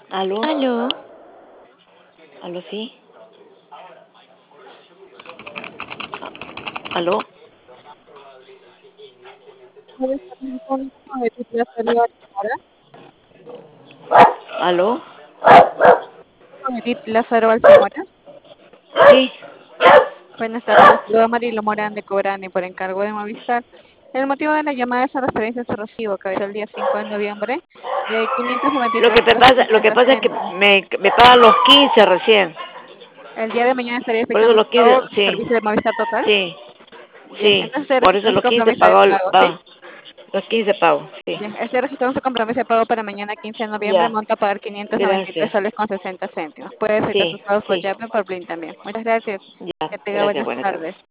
¿Aló? Aló, ¿Aló, sí? ¿Aló? Buenas tardes, con Edith Lázaro Alzamora. ¿Aló? Con Edith Lázaro Alzamora. Sí. Buenas tardes, les saluda Marilo Morán de Cobrani por encargo de Movistar. El motivo de la llamada es a referencia a su recibo que veció el día 5 de noviembre de Lo 593 que te soles con pasa, lo que 50 pasa es que céntimos. me pagan los 15 recién. El día de mañana estaría Por eso efectuando los su 15, pago con sí, servicio de Movistar Total. sí, Bien, sí. entonces estoy Por eso registrando su los 15 compromiso de pagó, pago, ¿sí? los 15 pago, sí. Bien, estoy registrando su compromiso de pago para mañana 15 de noviembre, Ya, monto a pagar 593 gracias. soles con 60 céntimos. Puede efectuar Sí, sus pagos por sí. Yape o por Blim también. Muchas gracias. Ya, Que tenga gracias, buenas buenas tardes. tardes.